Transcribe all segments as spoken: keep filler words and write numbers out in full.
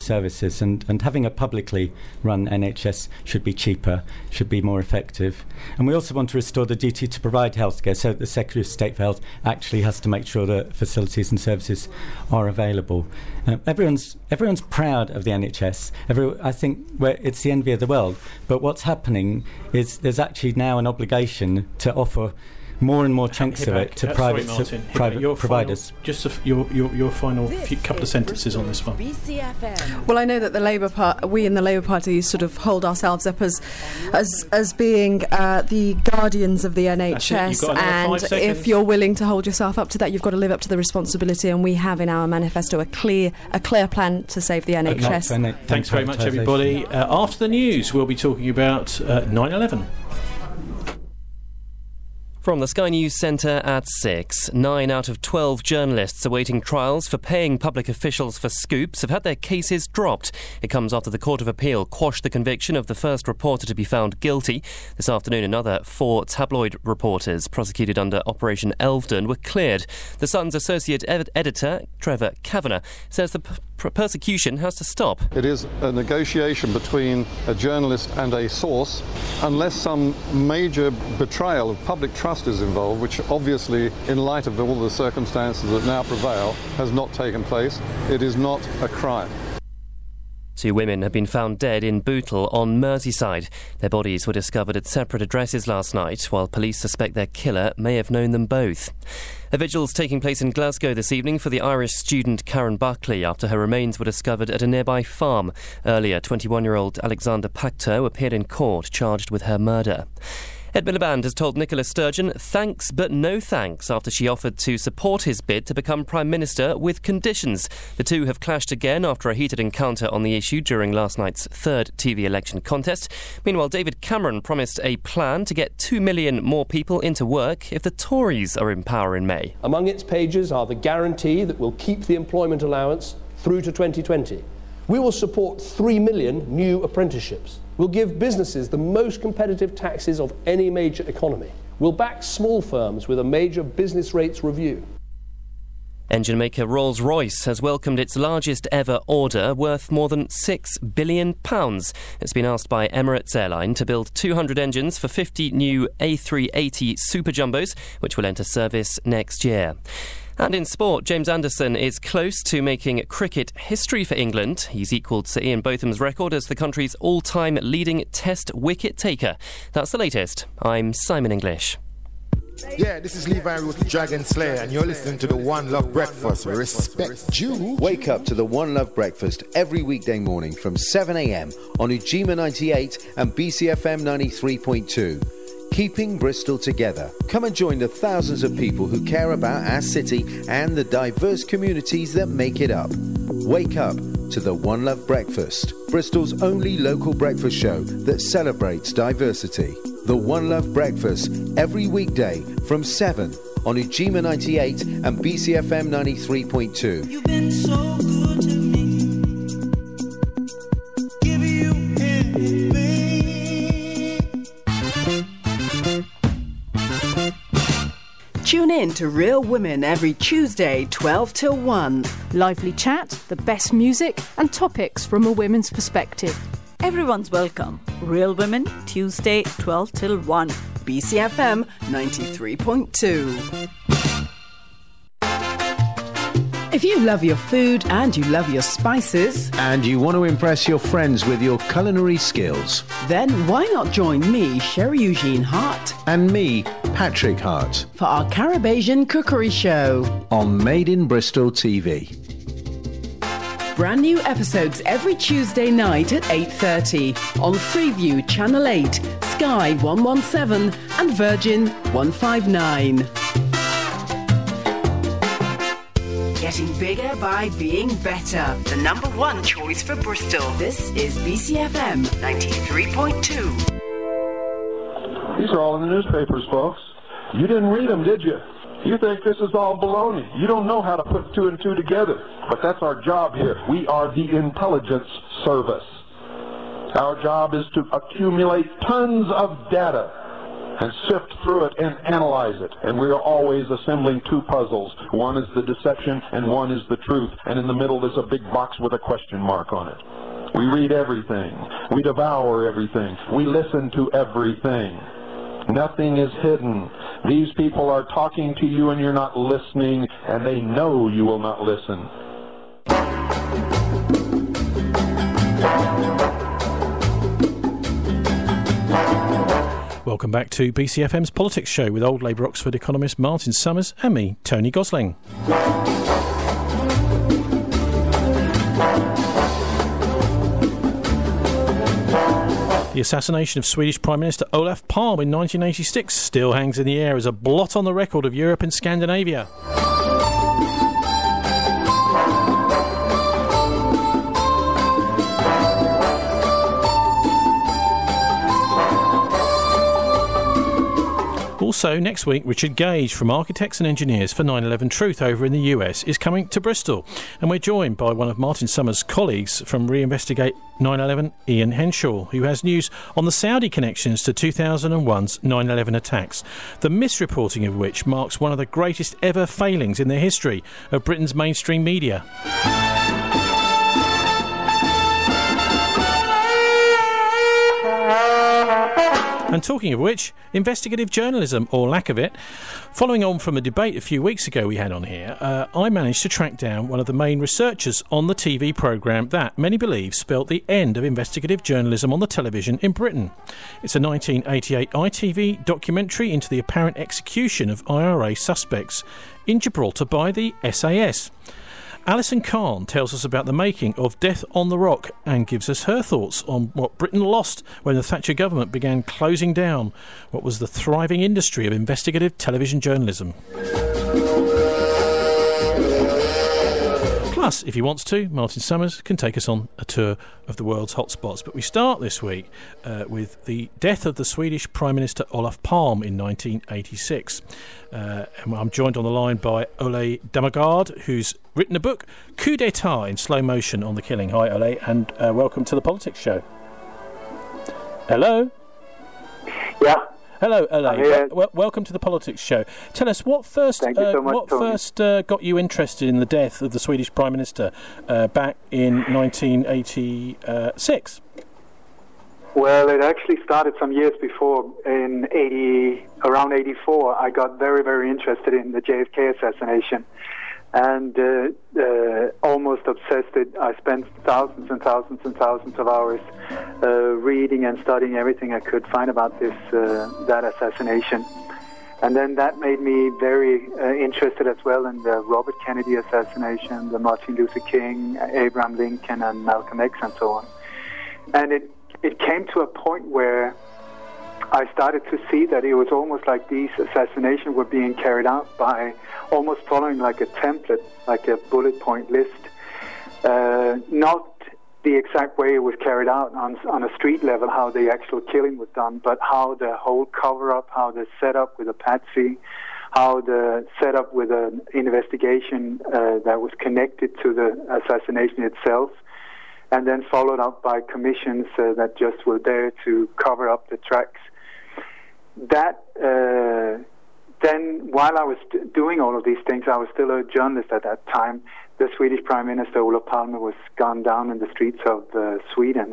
services, and, and having a publicly run N H S should be cheaper, should be more effective. And we also want to restore the duty to provide healthcare, so that the Secretary of State for Health actually has to make sure that facilities and services are available. Uh, everyone's everyone's proud of the N H S. Every, I think we're, it's the envy of the world. But what's happening is there's actually now an obligation to offer more and more chunks Hibak, of it to uh, private, sorry, Martin, su- private your providers. Final, just a f- your, your, your final few, couple of sentences on this one. B C F M. Well, I know that the Labour Party, we in the Labour Party sort of hold ourselves up as as, as being uh, the guardians of the N H S, and if you're willing to hold yourself up to that, you've got to live up to the responsibility, and we have in our manifesto a clear a clear plan to save the N H S. Okay. Thanks very much, everybody. Uh, after the news, we'll be talking about uh, nine eleven. From the Sky News Centre at six, nine out of twelve journalists awaiting trials for paying public officials for scoops have had their cases dropped. It comes after the Court of Appeal quashed the conviction of the first reporter to be found guilty. This afternoon, another four tabloid reporters prosecuted under Operation Elvedon were cleared. The Sun's associate ed- editor, Trevor Kavanagh, says the p- persecution has to stop. It is a negotiation between a journalist and a source. Unless some major betrayal of public trust is involved, which obviously, in light of all the circumstances that now prevail, has not taken place, it is not a crime. Two women have been found dead in Bootle on Merseyside. Their bodies were discovered at separate addresses last night, while police suspect their killer may have known them both. A vigil's taking place in Glasgow this evening for the Irish student Karen Buckley after her remains were discovered at a nearby farm. Earlier, twenty-one-year-old Alexander Pacto appeared in court charged with her murder. Ed Miliband has told Nicola Sturgeon thanks but no thanks after she offered to support his bid to become Prime Minister with conditions. The two have clashed again after a heated encounter on the issue during last night's third T V election contest. Meanwhile, David Cameron promised a plan to get two million more people into work if the Tories are in power in May. Among its pages are the guarantee that we'll keep the employment allowance through to twenty twenty. We will support three million new apprenticeships. We'll give businesses the most competitive taxes of any major economy. We'll back small firms with a major business rates review. Engine maker Rolls-Royce has welcomed its largest ever order worth more than six billion pounds. It's been asked by Emirates Airline to build two hundred engines for fifty new A three eighty Super Jumbos, which will enter service next year. And in sport, James Anderson is close to making cricket history for England. He's equalled Sir Ian Botham's record as the country's all-time leading Test wicket taker. That's the latest. I'm Simon English. Yeah, this is Levi with the Dragon Slayer, and you're listening to the One Love Breakfast. Respect you. Wake up to the One Love Breakfast every weekday morning from seven a.m. on Ujima ninety-eight and B C F M ninety-three point two. Keeping Bristol together. Come and join the thousands of people who care about our city and the diverse communities that make it up. Wake up to the One Love Breakfast, Bristol's only local breakfast show that celebrates diversity. The One Love Breakfast, every weekday from seven on Ujima ninety-eight and B C F M ninety-three point two. You've been so good to me. Give you everything. Tune in to Real Women every Tuesday, twelve till one. Lively chat, the best music and topics from a women's perspective. Everyone's welcome. Real Women, Tuesday, twelve till one. B C F M ninety-three point two. If you love your food and you love your spices, and you want to impress your friends with your culinary skills, then why not join me, Sherry Eugene Hart, and me, Patrick Hart, for our Caribasian cookery show on Made in Bristol T V. Brand new episodes every Tuesday night at eight thirty on Freeview Channel eight, Sky one seventeen and Virgin one fifty-nine. Getting bigger by being better. The number one choice for Bristol. This is B C F M ninety-three point two. These are all in the newspapers, folks. You didn't read them, did you? You think this is all baloney. You don't know how to put two and two together. But that's our job here. We are the intelligence service. Our job is to accumulate tons of data and sift through it and analyze it. And we are always assembling two puzzles. One is the deception and one is the truth. And in the middle there's a big box with a question mark on it. We read everything. We devour everything. We listen to everything. Nothing is hidden. These people are talking to you and you're not listening, and they know you will not listen. Welcome back to B C F M's Politics Show with Old Labour Oxford economist Martin Summers and me, Tony Gosling. The assassination of Swedish Prime Minister Olof Palme in nineteen eighty-six still hangs in the air as a blot on the record of Europe and Scandinavia. Also, next week, Richard Gage from Architects and Engineers for nine eleven Truth over in the U S is coming to Bristol. And we're joined by one of Martin Summers' colleagues from Reinvestigate nine eleven, Ian Henshaw, who has news on the Saudi connections to two thousand one's nine eleven attacks, the misreporting of which marks one of the greatest ever failings in the history of Britain's mainstream media. And talking of which, investigative journalism, or lack of it. Following on from a debate a few weeks ago we had on here, uh, I managed to track down one of the main researchers on the T V programme that, many believe, spelt the end of investigative journalism on the television in Britain. It's a nineteen eighty-eight I T V documentary into the apparent execution of I R A suspects in Gibraltar by the S A S. Alison Kahn tells us about the making of Death on the Rock and gives us her thoughts on what Britain lost when the Thatcher government began closing down what was the thriving industry of investigative television journalism. Plus, if he wants to, Martin Summers can take us on a tour of the world's hotspots. But we start this week uh, with the death of the Swedish Prime Minister Olof Palme in nineteen eighty-six. Uh, and I'm joined on the line by Ole Dammegard, who's written a book, Coup d'etat in slow motion, on the killing. Hi, Ole, and uh, welcome to the Politics Show. Hello? Yeah. Hello, Ole. W- w- welcome to the Politics Show. Tell us, what first Thank you so uh, much, what Tony. first uh, got you interested in the death of the Swedish Prime Minister uh, back in nineteen eighty-six? Well, it actually started some years before. In eighty, around eighty-four, I got very, very interested in the J F K assassination, and uh, uh, almost obsessed it. I spent thousands and thousands and thousands of hours uh, reading and studying everything I could find about this uh, that assassination. And then that made me very uh, interested as well in the Robert Kennedy assassination, the Martin Luther King, Abraham Lincoln, and Malcolm X, and so on. And it it came to a point where I started to see that it was almost like these assassinations were being carried out by almost following like a template, like a bullet point list. Uh, not the exact way it was carried out on on a street level, how the actual killing was done, but how the whole cover-up, how the setup with a patsy, how the setup with an investigation uh, that was connected to the assassination itself, and then followed up by commissions uh, that just were there to cover up the tracks. That uh, then, while I was d- doing all of these things, I was still a journalist at that time. The Swedish Prime Minister Olof Palme was gunned down in the streets of uh, Sweden,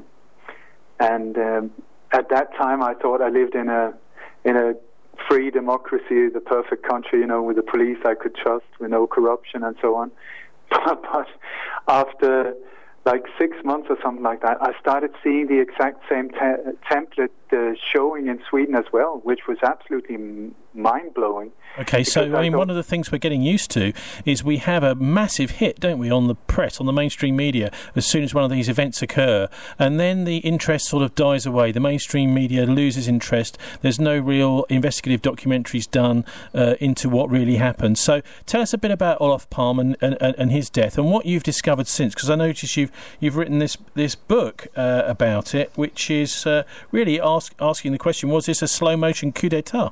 and um, at that time I thought I lived in a in a free democracy, the perfect country, you know, with the police I could trust, with no corruption and so on. but, but after like six months or something like that, I started seeing the exact same te- template uh, showing in Sweden as well, which was absolutely m- mind-blowing. Okay, so I, I mean, thought, one of the things we're getting used to is we have a massive hit, don't we, on the press, on the mainstream media, as soon as one of these events occur, and then the interest sort of dies away. The mainstream media loses interest. There's no real investigative documentaries done uh, into what really happened. So tell us a bit about Olof Palme and, and, and his death, and what you've discovered since, because I noticed you've you've written this this book uh, about it, which is uh, really ask, asking the question: was this a slow motion coup d'etat?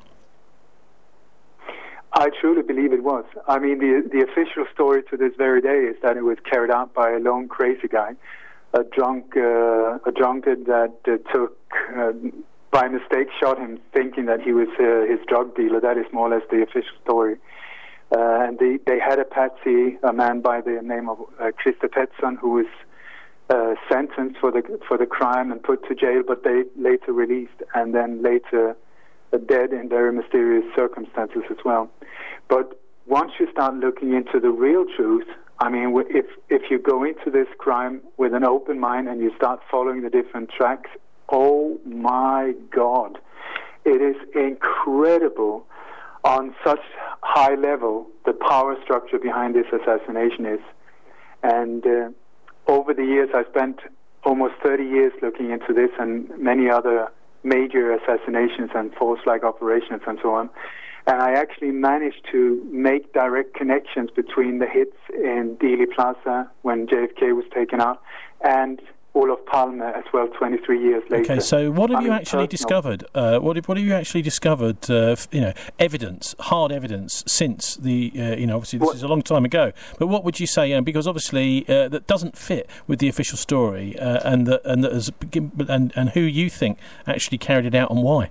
I truly believe it was. I mean, the the official story to this very day is that it was carried out by a lone crazy guy, a drunk, uh, a drunkard that uh, took uh, by mistake shot him, thinking that he was uh, his drug dealer. That is more or less the official story. Uh, and they, they had a patsy, a man by the name of uh, Christer Pettersson, who was uh, sentenced for the for the crime and put to jail, but they later released, and then later uh, dead in very mysterious circumstances as well. But once you start looking into the real truth, I mean, if if you go into this crime with an open mind and you start following the different tracks, oh my God, it is incredible on such high level the power structure behind this assassination is. And uh, over the years, I spent almost thirty years looking into this and many other major assassinations and force-like operations and so on. And I actually managed to make direct connections between the hits in Dealey Plaza when J F K was taken out and Olof Palme as well, twenty-three years later. Okay, so what have I you mean, actually personal. discovered? Uh, what have, what have you actually discovered? Uh, f- you know, evidence, hard evidence since the. Uh, you know, obviously this what? is a long time ago. But what would you say? You know, because obviously uh, that doesn't fit with the official story, uh, and that and that has, and and who you think actually carried it out and why?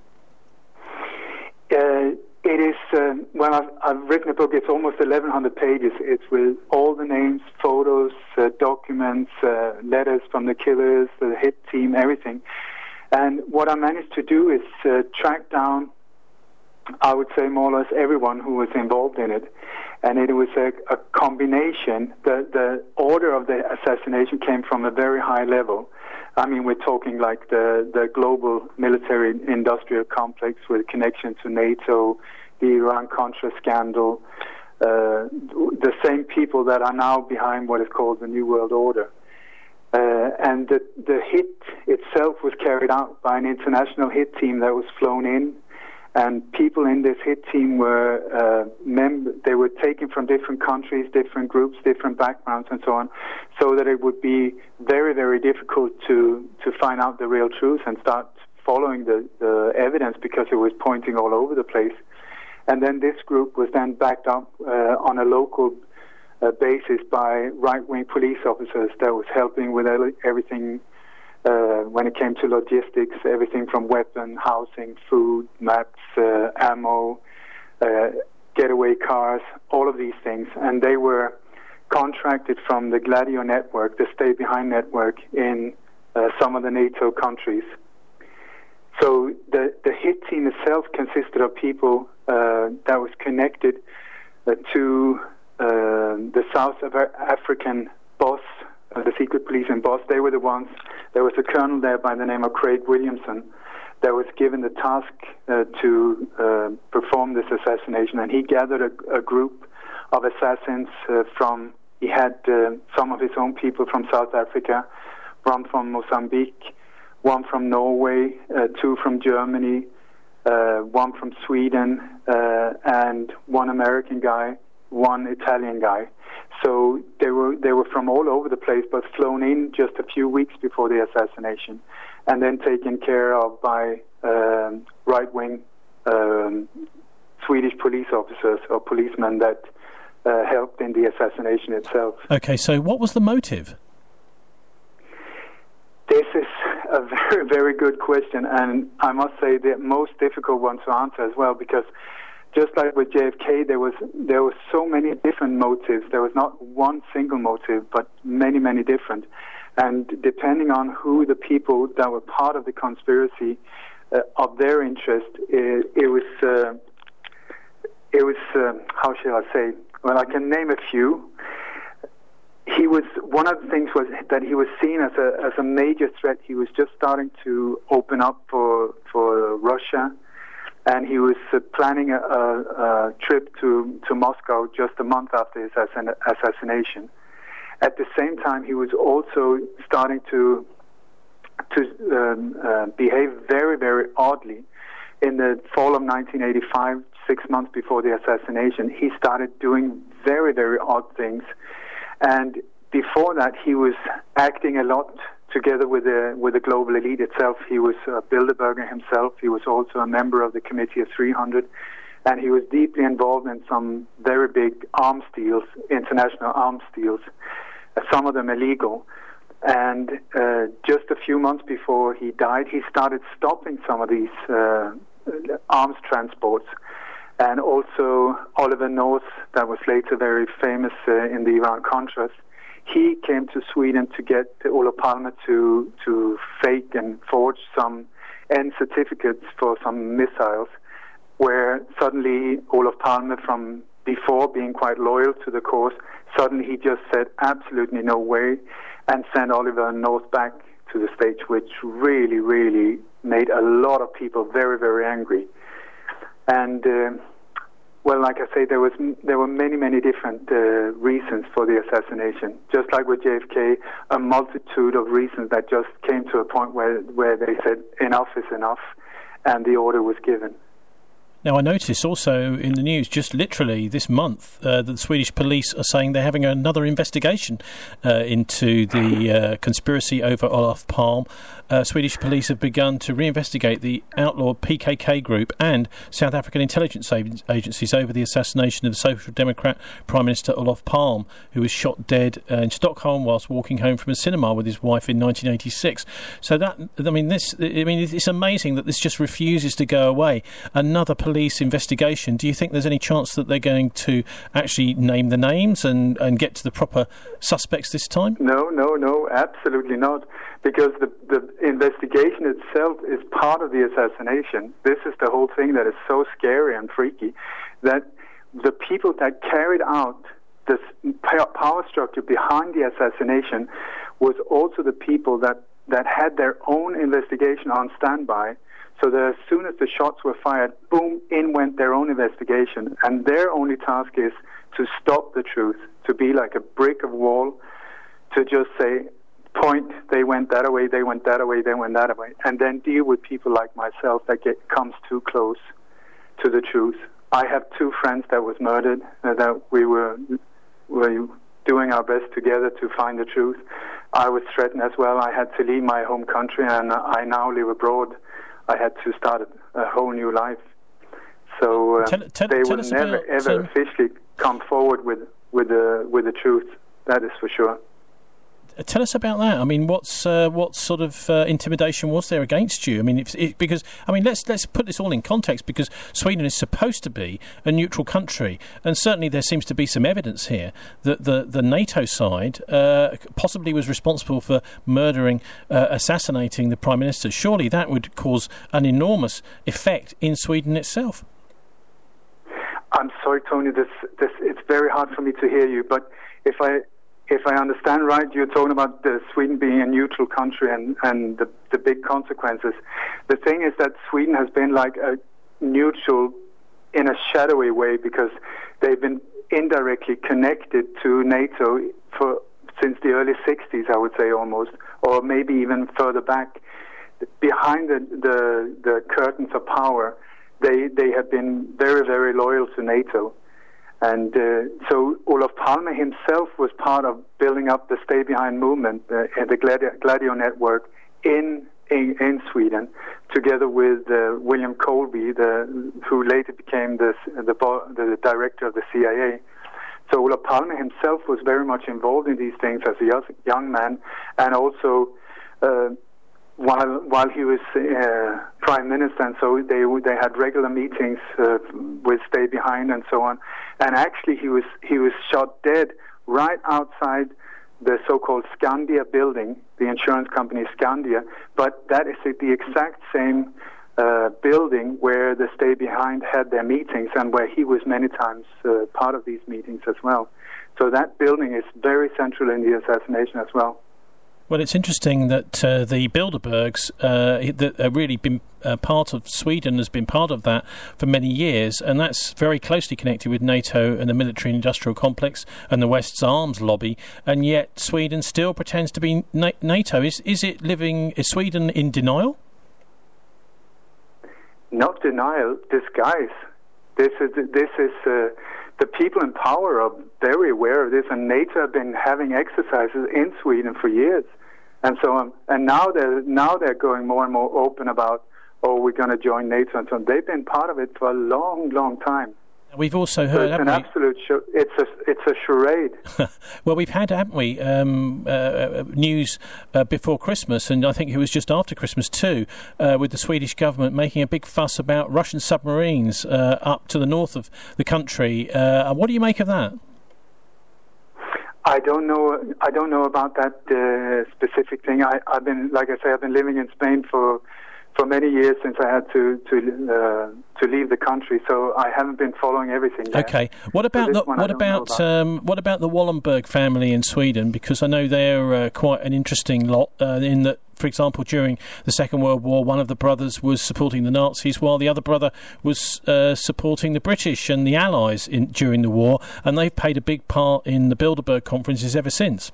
Uh, It is, uh, well, I've, I've written a book, it's almost eleven hundred pages. It's with all the names, photos, uh, documents, uh, letters from the killers, the hit team, everything. And what I managed to do is uh, track down, I would say more or less everyone who was involved in it. And it was a, a combination. The, the order of the assassination came from a very high level. I mean, we're talking like the, the global military-industrial complex with connection to NATO, the Iran-Contra scandal, uh, the same people that are now behind what is called the New World Order. Uh, and the, the hit itself was carried out by an international hit team that was flown in, and people in this hit team were uh, mem- they were taken from different countries, different groups, different backgrounds, and so on, so that it would be very, very difficult to to find out the real truth and start following the, the evidence, because it was pointing all over the place. And then this group was then backed up uh, on a local uh, basis by right-wing police officers that was helping with everything. Uh, when it came to logistics, everything from weapon, housing, food, maps, uh, ammo, uh, getaway cars, all of these things. And they were contracted from the Gladio network, the Stay Behind network in uh, some of the NATO countries. So the, the hit team itself consisted of people uh, that was connected uh, to uh, the South African boss, Uh, the secret police in Boston. They were the ones. There was a colonel there by the name of Craig Williamson that was given the task uh, to uh, perform this assassination, and he gathered a, a group of assassins uh, from. He had uh, some of his own people from South Africa, one from Mozambique, one from Norway, uh, two from Germany, uh, one from Sweden, uh, and one American guy, one Italian guy. So they were they were from all over the place, but flown in just a few weeks before the assassination, and then taken care of by um, right-wing um, Swedish police officers or policemen that uh, helped in the assassination itself. Okay, so what was the motive? This is a very, very good question, and I must say the most difficult one to answer as well, because just like with J F K, there was there were so many different motives. There was not one single motive, but many, many different. And depending on who the people that were part of the conspiracy, uh, of their interest, it, it was uh, it was uh, how shall I say? Well, I can name a few. He was one of the things was that he was seen as a as a major threat. He was just starting to open up for for Russia. And he was uh, planning a, a, a trip to, to Moscow just a month after his assass- assassination. At the same time, he was also starting to to um, uh, behave very, very oddly. In the fall of nineteen eighty-five, six months before the assassination, he started doing very, very odd things. And before that, he was acting a lot together with the with the global elite itself. He was uh, Bilderberger himself. He was also a member of the Committee of three hundred, and he was deeply involved in some very big arms deals, international arms deals, uh, some of them illegal. And uh, just a few months before he died, he started stopping some of these uh, arms transports. And also Oliver North, that was later very famous uh, in the Iran-Contras, he came to Sweden to get Olof Palme to, to fake and forge some end certificates for some missiles, where suddenly Olof Palme, from before being quite loyal to the cause, suddenly he just said absolutely no way and sent Oliver North back to the stage, which really, really made a lot of people very, very angry. And uh, well, like I say, there was there were many, many different uh, reasons for the assassination. Just like with J F K, a multitude of reasons that just came to a point where where they said enough is enough, and the order was given. Now, I noticed also in the news, just literally this month, uh, that the Swedish police are saying they're having another investigation uh, into the uh, conspiracy over Olof Palme. Uh, Swedish police have begun to reinvestigate the outlawed P K K group and South African intelligence agencies over the assassination of the Social Democrat Prime Minister Olof Palme, who was shot dead uh, in Stockholm whilst walking home from a cinema with his wife in nineteen eighty-six. So that, I mean, this, I mean, it's amazing that this just refuses to go away. Another police Police investigation. Do you think there's any chance that they're going to actually name the names and, and get to the proper suspects this time? No, no, no, absolutely not. Because the, the investigation itself is part of the assassination. This is the whole thing that is so scary and freaky, that the people that carried out this power structure behind the assassination was also the people that, that had their own investigation on standby. So that as soon as the shots were fired, boom, in went their own investigation. And their only task is to stop the truth, to be like a brick of wall, to just say, point, they went that way, they went that way, they went that way, and then deal with people like myself that get comes too close to the truth. I have two friends that was murdered, uh, that we were, were doing our best together to find the truth. I was threatened as well. I had to leave my home country, and I now live abroad. I had to start a whole new life. So uh, tell, tell, they tell will never, about, ever um, officially come forward with with the with the truth. That is for sure. Tell us about that. I mean, what's uh, what sort of uh, intimidation was there against you? I mean, if, it, because I mean, let's let's put this all in context, because Sweden is supposed to be a neutral country, and certainly there seems to be some evidence here that the the NATO side uh, possibly was responsible for murdering, uh, assassinating the Prime Minister. Surely that would cause an enormous effect in Sweden itself. I'm sorry, Tony. This this it's very hard for me to hear you, but if I. If I understand right, you're talking about the Sweden being a neutral country and, and the, the big consequences. The thing is that Sweden has been like a neutral in a shadowy way, because they've been indirectly connected to NATO for since the early sixties, I would say, almost, or maybe even further back. Behind the, the, the curtains of power, they, they have been very, very loyal to NATO. And uh, so Olof Palme himself was part of building up the Stay Behind movement, uh, the Gladio, Gladio network in, in in Sweden, together with uh, William Colby, the, who later became the, the the director of the C I A. So Olof Palme himself was very much involved in these things as a young man, and also uh, while while he was uh, prime minister, and so they they had regular meetings uh, with Stay Behind and so on. And actually, he was he was shot dead right outside the so-called Skandia building, the insurance company Skandia. But that is the exact same uh, building where the Stay Behind had their meetings, and where he was many times uh, part of these meetings as well. So that building is very central in the assassination as well. Well, it's interesting that uh, the Bilderbergs, uh, that have really been uh, part of Sweden, has been part of that for many years, and that's very closely connected with NATO and the military-industrial complex and the West's arms lobby. And yet, Sweden still pretends to be Na- NATO. Is is it living? Is Sweden in denial? Not denial, disguise. This is this is. Uh, The people in power are very aware of this, and NATO have been having exercises in Sweden for years, and so on. And now they're now they're going more and more open about, oh, we're going to join NATO and so on. They've been part of it for a long, long time. We've also heard, so it's an we? absolute sh- it's a it's a charade. Well, we've had, haven't we, um, uh, news uh, before Christmas, and I think it was just after Christmas too, uh, with the Swedish government making a big fuss about Russian submarines uh, up to the north of the country. Uh, what do you make of that? I don't know. I don't know about that uh, specific thing. I, I've been, like I say, I've been living in Spain for. for many years since I had to to uh, to leave the country, so I haven't been following everything yet. Okay. What about the what about, about. Um, what about the Wallenberg family in Sweden? Because I know they're uh, quite an interesting lot. Uh, in that, for example, during the Second World War, one of the brothers was supporting the Nazis, while the other brother was uh, supporting the British and the Allies in, during the war, and they've played a big part in the Bilderberg conferences ever since.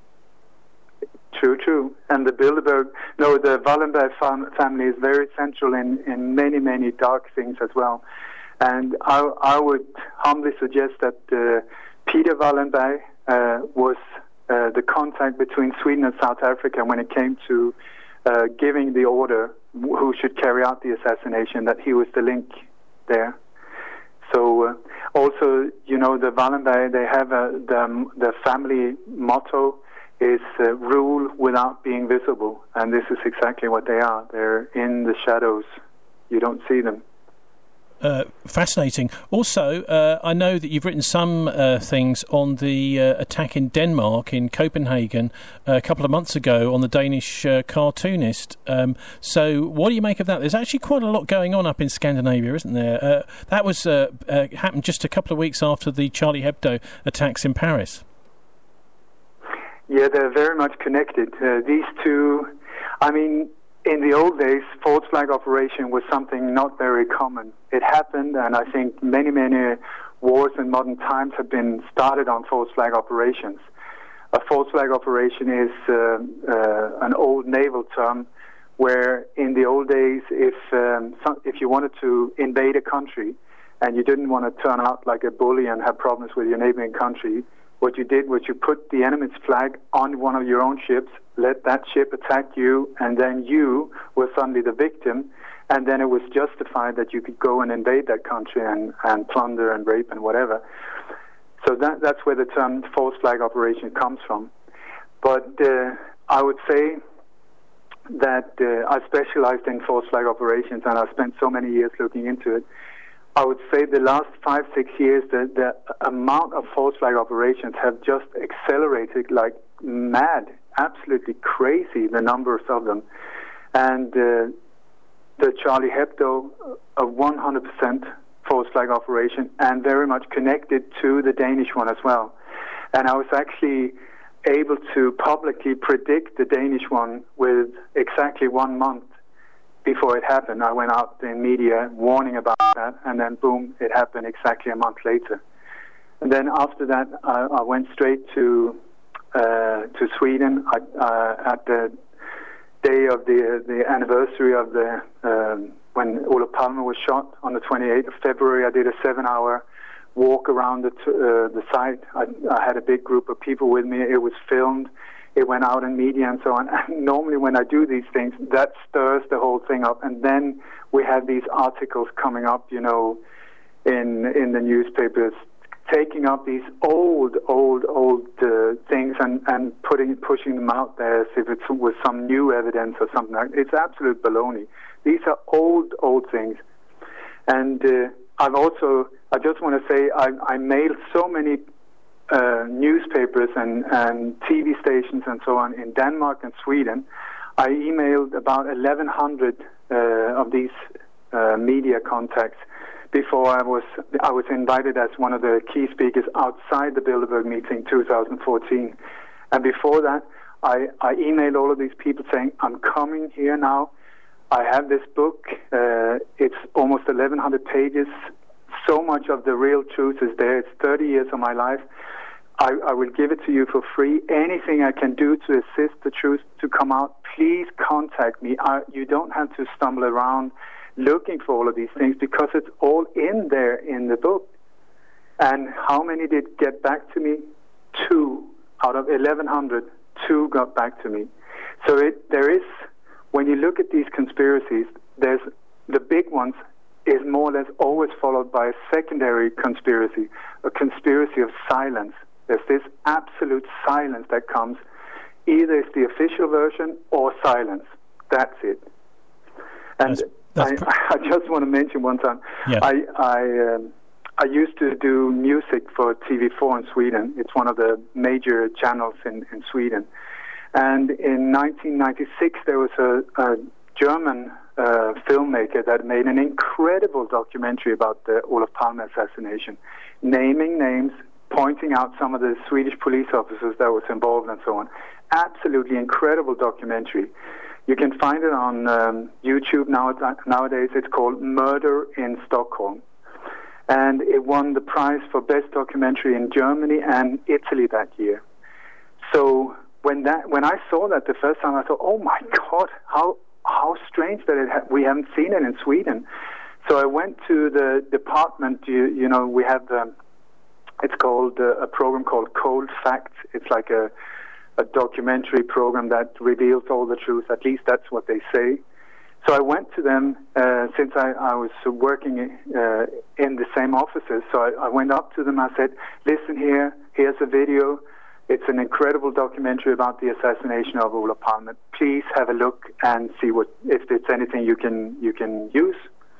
True, true. And the Bilderberg, no, the Wallenberg fam- family is very central in, in many, many dark things as well. And I, I would humbly suggest that uh, Peter Wallenberg uh, was uh, the contact between Sweden and South Africa when it came to uh, giving the order who should carry out the assassination, that he was the link there. So uh, also, you know, the Wallenberg, they have a, the, the family motto is uh, rule without being visible, and this is exactly what they are. They're in the shadows. You don't see them. Uh, fascinating. Also, uh, I know that you've written some uh, things on the uh, attack in Denmark, in Copenhagen, uh, a couple of months ago on the Danish uh, cartoonist. Um, so what do you make of that? There's actually quite a lot going on up in Scandinavia, isn't there? Uh, that was uh, uh, happened just a couple of weeks after the Charlie Hebdo attacks in Paris. Yeah, they're very much connected. Uh, these two, I mean, in the old days, false flag operation was something not very common. It happened, and I think many, many wars in modern times have been started on false flag operations. A false flag operation is uh, uh, an old naval term where in the old days, if um, some, if you wanted to invade a country and you didn't want to turn out like a bully and have problems with your neighboring country, what you did was you put the enemy's flag on one of your own ships, let that ship attack you, and then you were suddenly the victim, and then it was justified that you could go and invade that country and, and plunder and rape and whatever. So that, that's where the term false flag operation comes from. But uh, I would say that uh, I specialized in false flag operations, and I spent so many years looking into it. I would say the last five, six years, the, the amount of false flag operations have just accelerated like mad, absolutely crazy, the numbers of them. And uh, the Charlie Hebdo, a one hundred percent false flag operation, and very much connected to the Danish one as well. And I was actually able to publicly predict the Danish one with exactly one month before it happened. I went out in media warning about that, and then boom, it happened exactly a month later. And then after that, I, I went straight to uh, to Sweden. I, uh, at the day of the the anniversary of the um, when Olof Palme was shot on the twenty-eighth of February, I did a seven-hour walk around the t- uh, the site. I, I had a big group of people with me. It was filmed. It went out in media and so on. And normally when I do these things, that stirs the whole thing up. And then we have these articles coming up, you know, in in the newspapers, taking up these old, old, old uh, things and, and putting pushing them out there as if it was some new evidence or something like that. It's absolute baloney. These are old, old things. And uh, I've also, I just want to say, I, I mailed so many Uh, newspapers and, and T V stations and so on in Denmark and Sweden. I emailed about eleven hundred uh, of these uh, media contacts before I was I was invited as one of the key speakers outside the Bilderberg meeting two thousand fourteen. And before that, I, I emailed all of these people saying, I'm coming here now. I have this book. Uh, it's almost eleven hundred pages. So much of the real truth is there. It's thirty years of my life. I, I will give it to you for free. Anything I can do to assist the truth to come out, please contact me. I, you don't have to stumble around looking for all of these things because it's all in there in the book. And how many did get back to me? Two out of eleven hundred. Two got back to me. So it, there is, when you look at these conspiracies, there's the big ones is more or less always followed by a secondary conspiracy, a conspiracy of silence. There's this absolute silence that comes. Either it's the official version or silence. That's it. And that's, that's I, I just want to mention one time, yeah. I I, um, I used to do music for T V four in Sweden. It's one of the major channels in, in Sweden. And in nineteen ninety-six, there was a, a German uh, filmmaker that made an incredible documentary about the Olof Palme assassination, naming names, pointing out some of the Swedish police officers that was involved and so on. Absolutely incredible documentary. You can find it on um, YouTube now, nowadays. It's called Murder in Stockholm. And it won the prize for Best Documentary in Germany and Italy that year. So when that when I saw that the first time, I thought, oh my God, how how strange that it ha- we haven't seen it in Sweden. So I went to the department, you, you know, we have, um, it's called uh, a program called Cold Facts. It's like a a documentary program that reveals all the truth. At least that's what they say. So I went to them, uh, since I, I was working uh, in the same offices. So I, I went up to them. I said, listen here, here's a video. It's an incredible documentary about the assassination of Olof Palme. Please have a look and see what if there's anything you can you can use.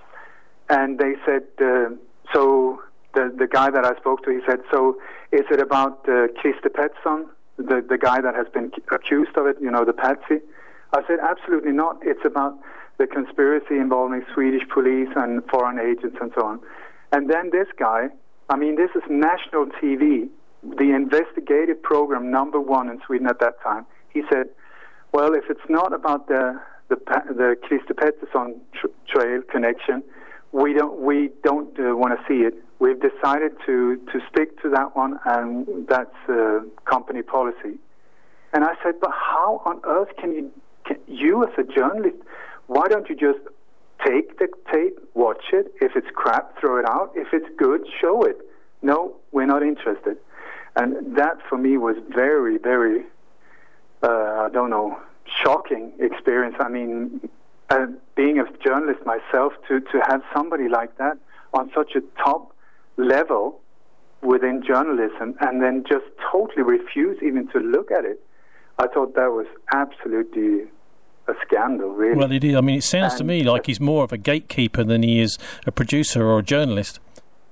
And they said, uh, so the the guy that I spoke to, he said, so is it about uh, Christer Pettersson, the the guy that has been accused of it, you know, the patsy? I said, absolutely not. It's about the conspiracy involving Swedish police and foreign agents and so on. And then this guy, I mean, this is national T V, the investigative program number one in Sweden at that time. He said, well, if it's not about the the, the Christer Pettersson tra- trail connection, we don't we don't uh, want to see it. We've decided to, to stick to that one, and that's uh, company policy. And I said, but how on earth can you, can you as a journalist, why don't you just take the tape, watch it? If it's crap, throw it out. If it's good, show it. No, we're not interested. And that for me was very, very, uh, I don't know, shocking experience. I mean, uh, being a journalist myself, to, to have somebody like that on such a top level within journalism and then just totally refuse even to look at it, I thought that was absolutely a scandal, really. Well, it is. I mean, it sounds and, to me like he's more of a gatekeeper than he is a producer or a journalist.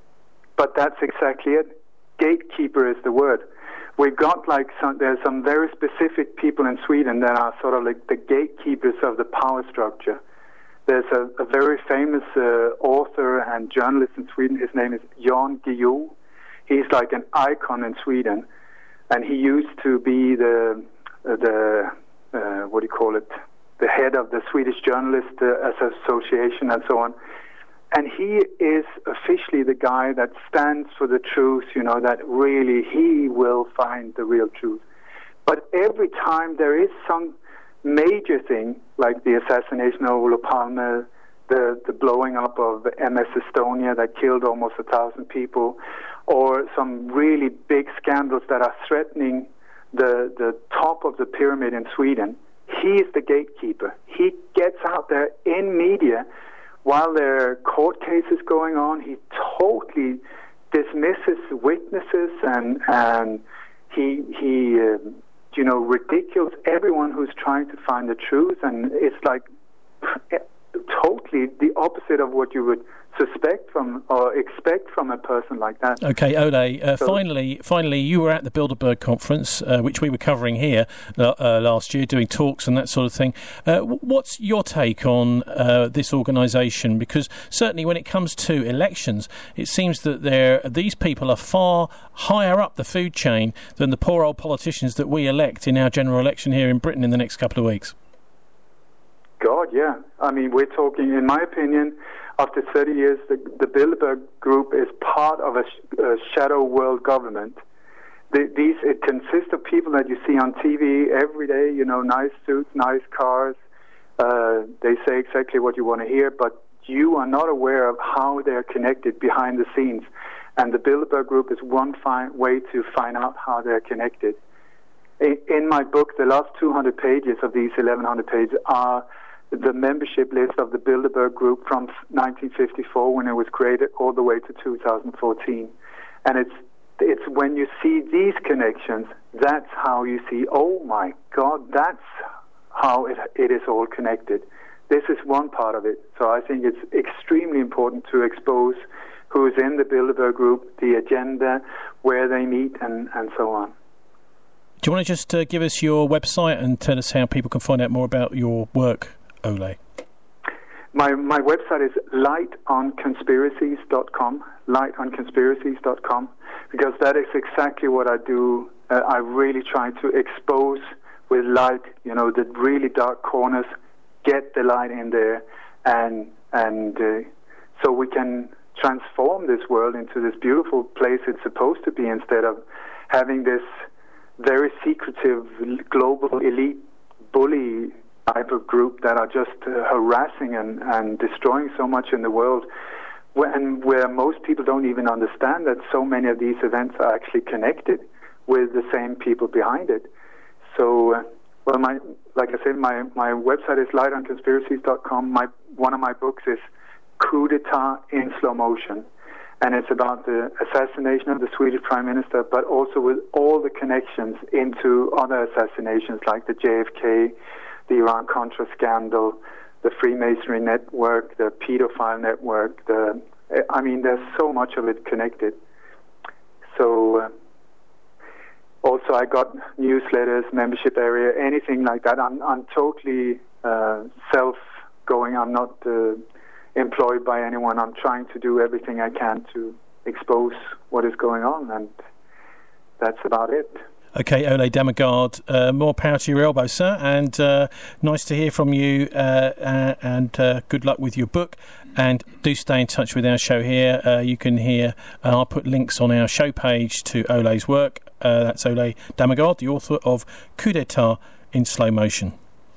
But that's exactly it. Gatekeeper is the word. We've got like some, there's some very specific people in Sweden that are sort of like the gatekeepers of the power structure. There's a, a very famous uh, author and journalist in Sweden. His name is Jan Guillou. He's like an icon in Sweden, and he used to be the uh, the uh, what do you call it? The head of the Swedish Journalist uh, Association and so on. And he is officially the guy that stands for the truth, you know, that really he will find the real truth. But every time there is some major thing, like the assassination of Olof Palme, the, the blowing up of M S Estonia that killed almost a thousand people, or some really big scandals that are threatening the, the top of the pyramid in Sweden, he is the gatekeeper. He gets out there in media while there are court cases going on. He totally dismisses witnesses and and he he uh, you know ridicules everyone who's trying to find the truth, and it's like totally the opposite of what you would suspect from or expect from a person like that. Okay, Ole, uh, so, finally, finally, you were at the Bilderberg conference, uh, which we were covering here uh, uh, last year, doing talks and that sort of thing. Uh, what's your take on uh, this organisation? Because certainly when it comes to elections, it seems that they're, these people are far higher up the food chain than the poor old politicians that we elect in our general election here in Britain in the next couple of weeks. God, yeah. I mean, we're talking, in my opinion, after thirty years, the, the Bilderberg Group is part of a, sh- a shadow world government. The, these it consists of people that you see on T V every day. You know, nice suits, nice cars. Uh, they say exactly what you want to hear, but you are not aware of how they are connected behind the scenes. And the Bilderberg Group is one fine way to find out how they are connected. In, in my book, the last two hundred pages of these eleven hundred pages are the membership list of the Bilderberg Group from nineteen fifty-four, when it was created, all the way to two thousand fourteen. And it's it's when you see these connections, that's how you see, oh my God, that's how it it is all connected. This is one part of it. So I think it's extremely important to expose who's in the Bilderberg Group, the agenda, where they meet, and, and so on. Do you want to just uh, give us your website and tell us how people can find out more about your work, Ole? My my website is light on conspiracies dot com, light on conspiracies dot com, because that is exactly what I do. Uh, I really try to expose with light, you know, the really dark corners, get the light in there, and and uh, so we can transform this world into this beautiful place it's supposed to be, instead of having this very secretive global elite bully type of group that are just uh, harassing and, and destroying so much in the world, and where most people don't even understand that so many of these events are actually connected with the same people behind it. So, uh, well, my like I said, my, my website is light on conspiracies dot com. My one of my books is Coup d'etat in Slow Motion, and it's about the assassination of the Swedish Prime Minister, but also with all the connections into other assassinations like the J F K, the Iran-Contra scandal, the Freemasonry network, the pedophile network. The I mean, there's so much of it connected. So uh, also I got newsletters, membership area, anything like that. I'm, I'm totally uh, self-going. I'm not uh, employed by anyone. I'm trying to do everything I can to expose what is going on, and that's about it. Okay, Ole Dammegard, uh, more power to your elbow, sir, and uh, nice to hear from you, uh, uh, and uh, good luck with your book, and do stay in touch with our show here. Uh, you can hear, uh, I'll put links on our show page to Ole's work. Uh, that's Ole Dammegard, the author of Coup d'etat in Slow Motion.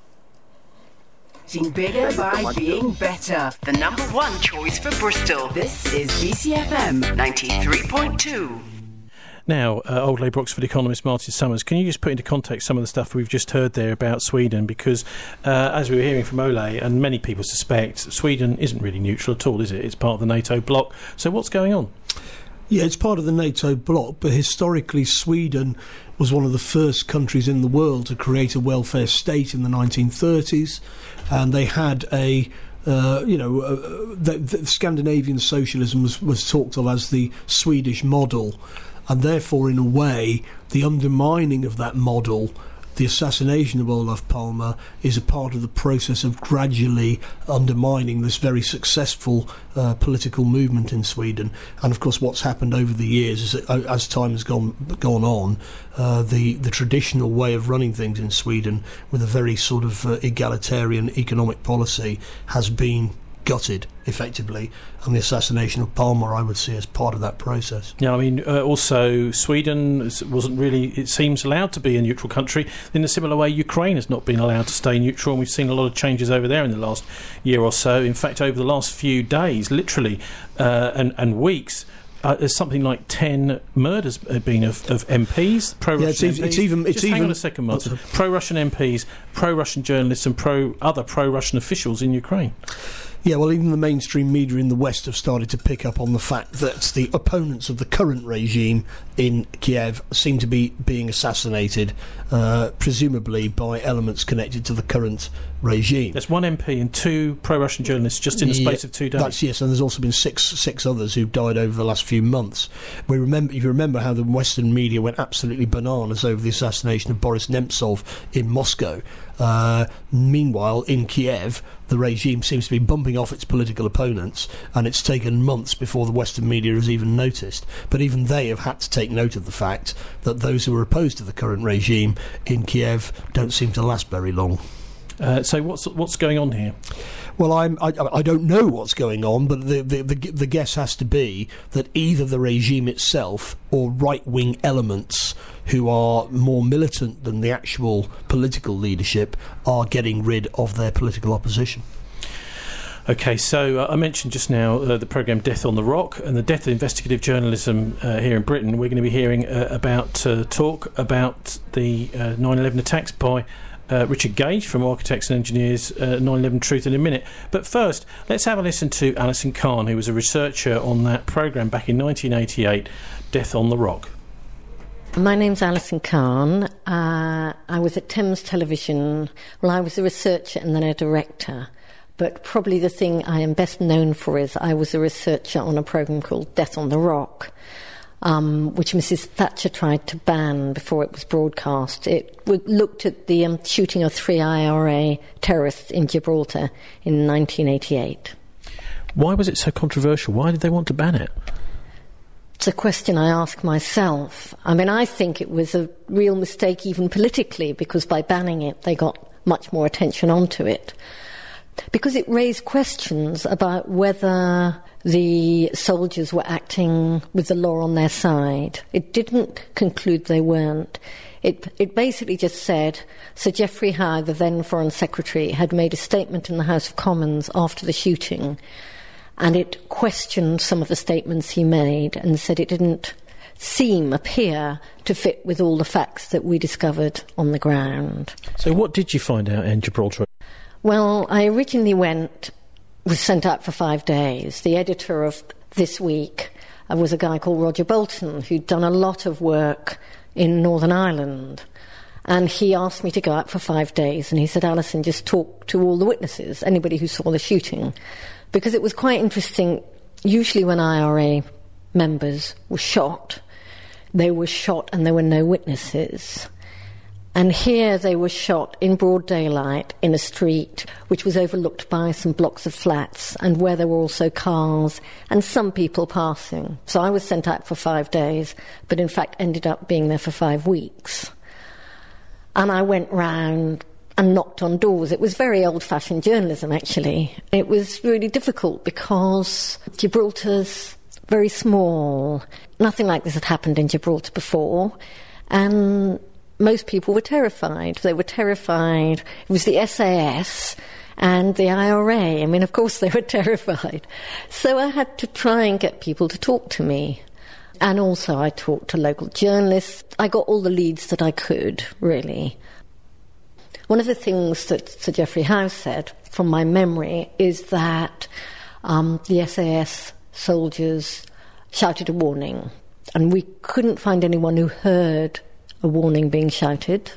Being bigger by being better. The number one choice for Bristol. This is B C F M ninety-three point two. Now, uh, Old Lay Broxford economist Martin Summers, can you just put into context some of the stuff we've just heard there about Sweden? Because, uh, as we were hearing from Ole, and many people suspect, Sweden isn't really neutral at all, is it? It's part of the NATO bloc. So what's going on? Yeah, it's part of the NATO bloc, but historically Sweden was one of the first countries in the world to create a welfare state in the nineteen thirties, and they had a Uh, you know, uh, the, the Scandinavian socialism was, was talked of as the Swedish model, and therefore, in a way, the undermining of that model, the assassination of Olof Palme, is a part of the process of gradually undermining this very successful uh, political movement in Sweden. And of course, what's happened over the years is that uh, as time has gone gone on, uh, the the traditional way of running things in Sweden, with a very sort of uh, egalitarian economic policy, has been gutted effectively, and the assassination of Palme I would see as part of that process. Yeah, I mean, uh, also Sweden wasn't really, it seems, allowed to be a neutral country. In a similar way, Ukraine has not been allowed to stay neutral, and we've seen a lot of changes over there in the last year or so. In fact, over the last few days, literally, uh, and, and weeks, Uh, there's something like ten murders have been of, of M Ps, pro-Russian yeah, it's even, M Ps. It's even, it's Just even, hang on a second, Martin. Pro-Russian M Ps, pro-Russian journalists, and pro other pro-Russian officials in Ukraine. Yeah, well, even the mainstream media in the West have started to pick up on the fact that the opponents of the current regime in Kiev seem to be being assassinated, uh, presumably by elements connected to the current regime. There's one M P and two pro-Russian journalists just in the space yeah, of two days. That's, yes, and there's also been six six others who've died over the last few months. We remember, if you remember how the Western media went absolutely bananas over the assassination of Boris Nemtsov in Moscow. Uh, meanwhile, in Kiev, the regime seems to be bumping off its political opponents, and it's taken months before the Western media has even noticed. But even they have had to take note of the fact that those who are opposed to the current regime in Kiev don't seem to last very long. Uh, so what's what's going on here? Well, I'm, I, I don't know what's going on, but the, the, the, the guess has to be that either the regime itself or right-wing elements who are more militant than the actual political leadership are getting rid of their political opposition. Okay, so uh, I mentioned just now uh, the programme Death on the Rock and the death of investigative journalism uh, here in Britain. We're going to be hearing uh, about uh, talk about the uh, nine eleven attacks by uh, Richard Gage from Architects and Engineers, uh, nine eleven Truth in a minute. But first, let's have a listen to Alison Kahn, who was a researcher on that programme back in nineteen eighty-eight, Death on the Rock. My name's Alison Kahn. Uh, I was at Thames Television. Well, I was a researcher and then a director. But probably the thing I am best known for is I was a researcher on a programme called Death on the Rock, um, which Missus Thatcher tried to ban before it was broadcast. It w- looked at the um, shooting of three I R A terrorists in Gibraltar in nineteen eighty-eight. Why was it so controversial? Why did they want to ban it? It's a question I ask myself. I mean, I think it was a real mistake even politically, because by banning it, they got much more attention onto it. Because it raised questions about whether the soldiers were acting with the law on their side. It didn't conclude they weren't. It, it basically just said Sir Geoffrey Howe, the then Foreign Secretary, had made a statement in the House of Commons after the shooting, and it questioned some of the statements he made and said it didn't seem, appear, to fit with all the facts that we discovered on the ground. So what did you find out in Gibraltar? Well, I originally went, was sent out for five days. The editor of This Week uh, was a guy called Roger Bolton, who'd done a lot of work in Northern Ireland. And he asked me to go out for five days, and he said, Alison, just talk to all the witnesses, anybody who saw the shooting. Because it was quite interesting. Usually when I R A members were shot, they were shot and there were no witnesses. And here they were shot in broad daylight in a street which was overlooked by some blocks of flats, and where there were also cars and some people passing. So I was sent out for five days, but in fact ended up being there for five weeks. And I went round and knocked on doors. It was very old-fashioned journalism, actually. It was really difficult because Gibraltar's very small. Nothing like this had happened in Gibraltar before. And most people were terrified. They were terrified. It was the S A S and the I R A. I mean, of course they were terrified. So I had to try and get people to talk to me. And also I talked to local journalists. I got all the leads that I could, really. One of the things that Sir Geoffrey Howe said, from my memory, is that um, the S A S soldiers shouted a warning. And we couldn't find anyone who heard a warning being shouted.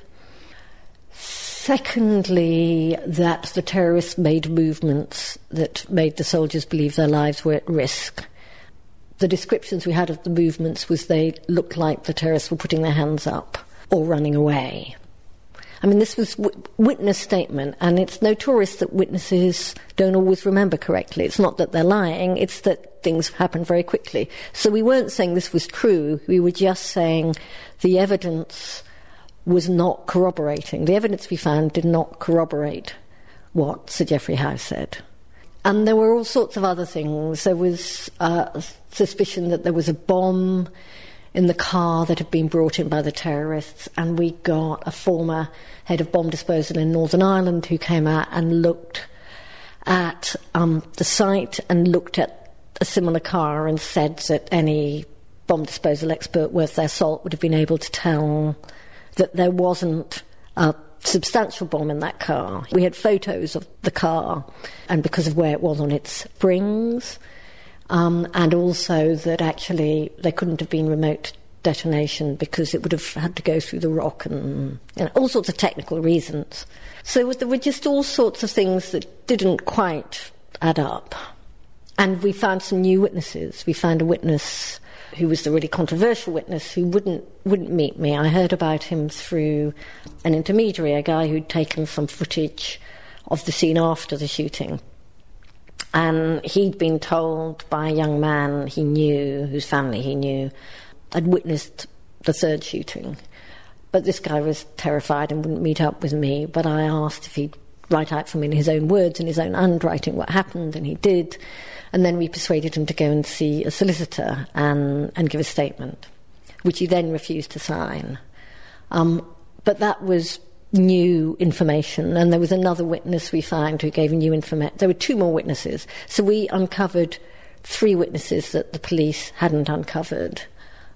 Secondly, that the terrorists made movements that made the soldiers believe their lives were at risk. The descriptions we had of the movements was they looked like the terrorists were putting their hands up or running away. I mean, this was w- witness statement, and it's notorious that witnesses don't always remember correctly. It's not that they're lying, it's that things happen very quickly. So we weren't saying this was true, we were just saying the evidence was not corroborating. The evidence we found did not corroborate what Sir Geoffrey Howe said. And there were all sorts of other things. There was uh, suspicion that there was a bomb in the car that had been brought in by the terrorists, and we got a former head of bomb disposal in Northern Ireland who came out and looked at um, the site and looked at a similar car and said that any bomb disposal expert worth their salt would have been able to tell that there wasn't a substantial bomb in that car. We had photos of the car, and because of where it was on its springs, Um, and also that actually there couldn't have been remote detonation because it would have had to go through the rock, and you know, all sorts of technical reasons. So there were just all sorts of things that didn't quite add up. And we found some new witnesses. We found a witness who was the really controversial witness who wouldn't wouldn't meet me. I heard about him through an intermediary, a guy who'd taken some footage of the scene after the shooting. And he'd been told by a young man he knew, whose family he knew, had witnessed the third shooting. But this guy was terrified and wouldn't meet up with me. But I asked if he'd write out for me in his own words, in his own handwriting, what happened, and he did. And then we persuaded him to go and see a solicitor and, and give a statement, which he then refused to sign. Um, but that was new information, and there was another witness we found who gave new information. There were two more witnesses. So we uncovered three witnesses that the police hadn't uncovered,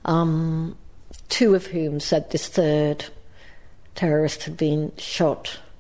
um, two of whom said this third terrorist had been shot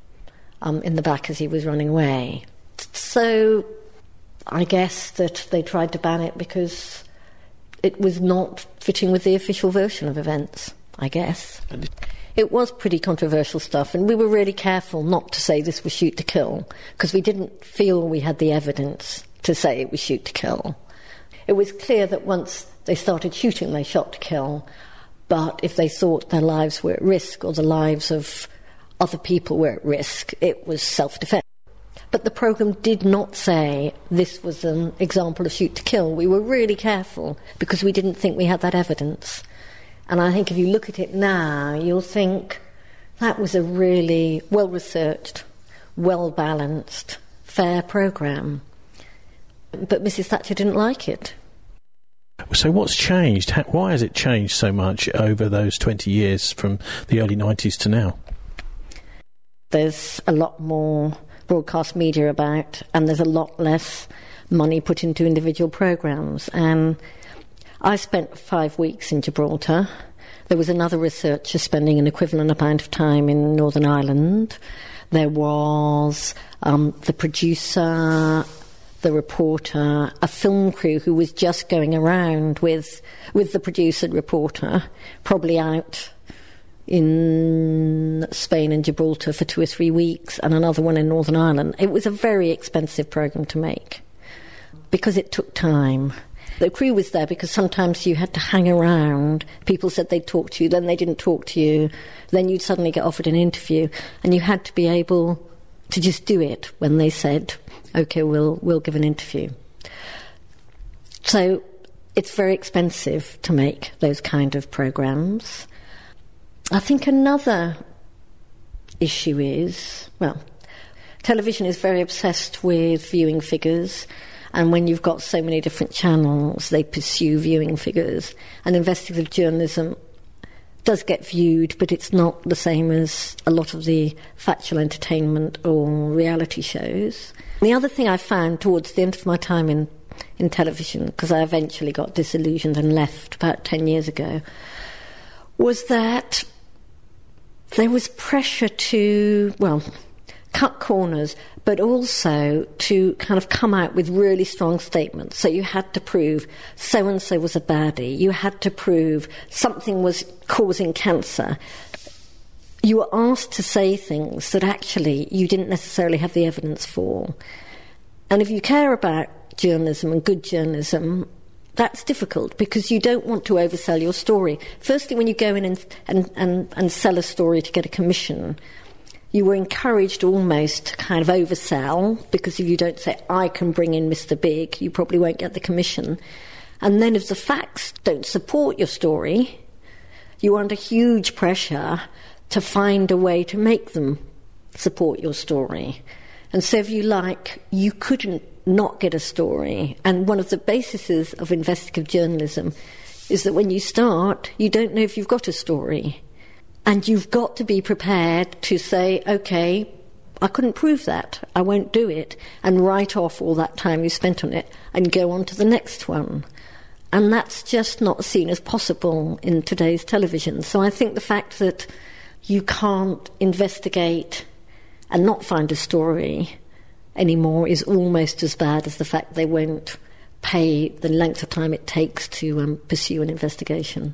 um, in the back as he was running away. So I guess that they tried to ban it because it was not fitting with the official version of events, I guess. It was pretty controversial stuff, and we were really careful not to say this was shoot to kill, because we didn't feel we had the evidence to say it was shoot to kill. It was clear that once they started shooting, they shot to kill, but if they thought their lives were at risk or the lives of other people were at risk, it was self-defense. But the programme did not say this was an example of shoot to kill. We were really careful because we didn't think we had that evidence. And I think if you look at it now, you'll think that was a really well-researched, well-balanced, fair programme. But Missus Thatcher didn't like it. So what's changed? Why has it changed so much over those twenty years from the early nineties to now? There's a lot more broadcast media about, and there's a lot less money put into individual programmes. And I spent five weeks in Gibraltar. There was another researcher spending an equivalent amount of time in Northern Ireland. There was um, the producer, the reporter, a film crew who was just going around with with the producer and reporter, probably out in Spain and Gibraltar for two or three weeks, and another one in Northern Ireland. It was a very expensive programme to make because it took time. The crew was there because sometimes you had to hang around. People said they'd talk to you, then they didn't talk to you. Then you'd suddenly get offered an interview, and you had to be able to just do it when they said, OK, we'll we'll give an interview. So it's very expensive to make those kind of programmes. I think another issue is, well, television is very obsessed with viewing figures, and when you've got so many different channels, they pursue viewing figures. And investigative journalism does get viewed, but it's not the same as a lot of the factual entertainment or reality shows. The other thing I found towards the end of my time in, in television, because I eventually got disillusioned and left about ten years ago, was that there was pressure to, well, cut corners, but also to kind of come out with really strong statements. So you had to prove so-and-so was a baddie. You had to prove something was causing cancer. You were asked to say things that actually you didn't necessarily have the evidence for. And if you care about journalism and good journalism, that's difficult because you don't want to oversell your story. Firstly, when you go in and, and, and, and sell a story to get a commission, you were encouraged almost to kind of oversell, because if you don't say, I can bring in Mister Big, you probably won't get the commission. And then if the facts don't support your story, you're under huge pressure to find a way to make them support your story. And so if you like, you couldn't not get a story. And one of the bases of investigative journalism is that when you start, you don't know if you've got a story. And you've got to be prepared to say, OK, I couldn't prove that, I won't do it, and write off all that time you spent on it and go on to the next one. And that's just not seen as possible in today's television. So I think the fact that you can't investigate and not find a story anymore is almost as bad as the fact they won't pay the length of time it takes to um, pursue an investigation.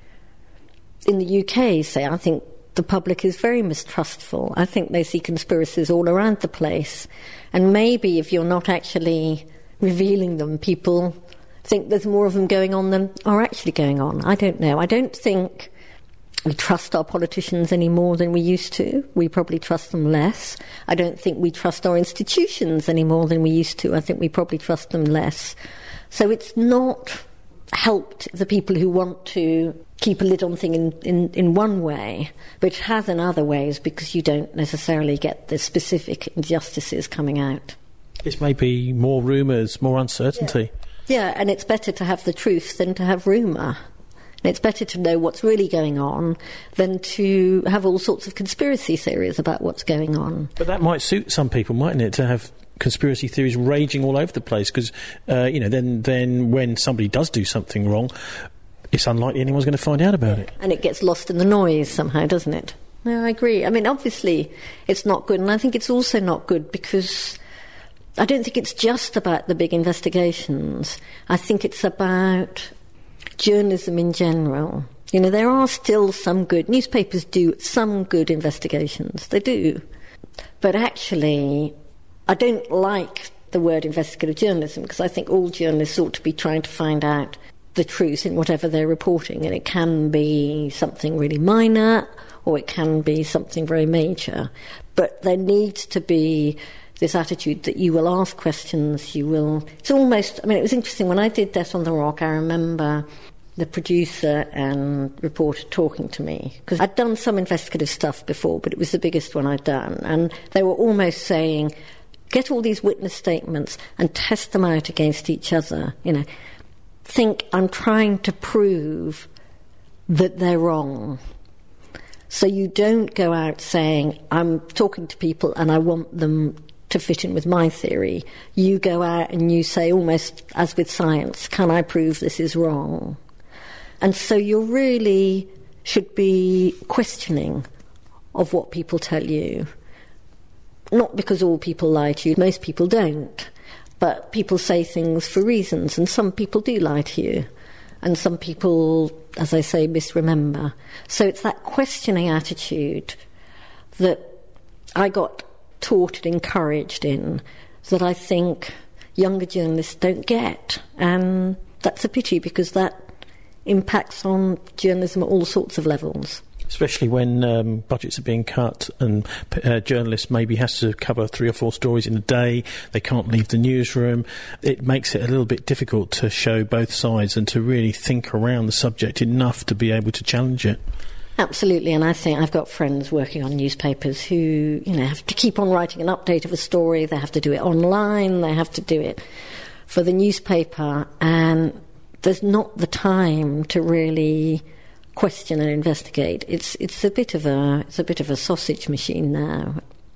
In the U K, say, I think the public is very mistrustful. I think they see conspiracies all around the place. And maybe if you're not actually revealing them, people think there's more of them going on than are actually going on. I don't know. I don't think we trust our politicians any more than we used to. We probably trust them less. I don't think we trust our institutions any more than we used to. I think we probably trust them less. So it's not helped the people who want to keep a lid on things in, in, in one way, but it has in other ways because you don't necessarily get the specific injustices coming out. It's maybe more rumours, more uncertainty. Yeah. yeah, and it's better to have the truth than to have rumour. And it's better to know what's really going on than to have all sorts of conspiracy theories about what's going on. But that might suit some people, mightn't it, to have conspiracy theories raging all over the place, because, uh, you know, then, then when somebody does do something wrong, it's unlikely anyone's going to find out about it. And it gets lost in the noise somehow, doesn't it? No, I agree. I mean, obviously, it's not good, and I think it's also not good because I don't think it's just about the big investigations. I think it's about journalism in general. You know, there are still some good... Newspapers do some good investigations. They do. But actually, I don't like the word investigative journalism because I think all journalists ought to be trying to find out the truth in whatever they're reporting, and it can be something really minor or it can be something very major. But there needs to be this attitude that you will ask questions, you will... It's almost... I mean, it was interesting, when I did Death on the Rock, I remember the producer and reporter talking to me, because I'd done some investigative stuff before, but it was the biggest one I'd done, and they were almost saying, get all these witness statements and test them out against each other, you know. Think, I'm trying to prove that they're wrong. So you don't go out saying, I'm talking to people and I want them to fit in with my theory. You go out and you say, almost as with science, can I prove this is wrong? And so you really should be questioning of what people tell you. Not because all people lie to you, most people don't. But people say things for reasons, and some people do lie to you. And some people, as I say, misremember. So it's that questioning attitude that I got taught and encouraged in that I think younger journalists don't get. And that's a pity, because that impacts on journalism at all sorts of levels. Especially when um, budgets are being cut and uh, journalists maybe has to cover three or four stories in a day, they can't leave the newsroom. It makes it a little bit difficult to show both sides and to really think around the subject enough to be able to challenge it. Absolutely, and I think I've got friends working on newspapers who, you know, have to keep on writing an update of a story, they have to do it online, they have to do it for the newspaper, and there's not the time to really question and investigate. It's it's a bit of a it's a bit of a sausage machine now.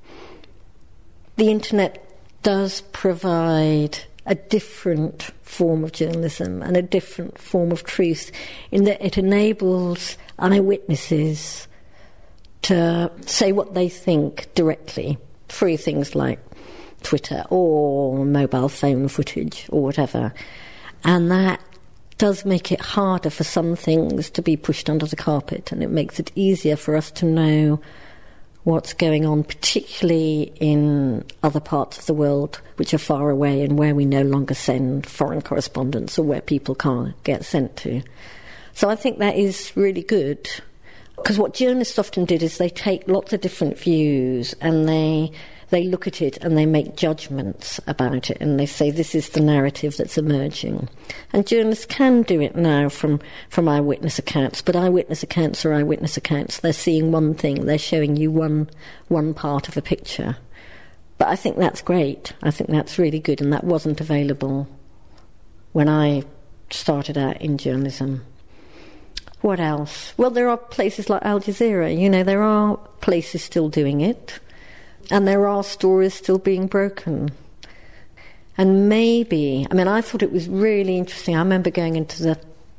The internet does provide a different form of journalism and a different form of truth, in that it enables eyewitnesses to say what they think directly through things like Twitter or mobile phone footage or whatever, and that does make it harder for some things to be pushed under the carpet, and it makes it easier for us to know what's going on, particularly in other parts of the world which are far away and where we no longer send foreign correspondents, or where people can't get sent to. So I think that is really good, because what journalists often did is they take lots of different views and they they look at it and they make judgments about it, and they say this is the narrative that's emerging. And journalists can do it now from, from eyewitness accounts, but eyewitness accounts are eyewitness accounts. They're seeing one thing, they're showing you one one part of a picture. But I think that's great. I think that's really good, and that wasn't available when I started out in journalism. What else? Well, there are places like Al Jazeera, you know, there are places still doing it. And there are stories still being broken. And maybe, I mean, I thought it was really interesting. I remember going into the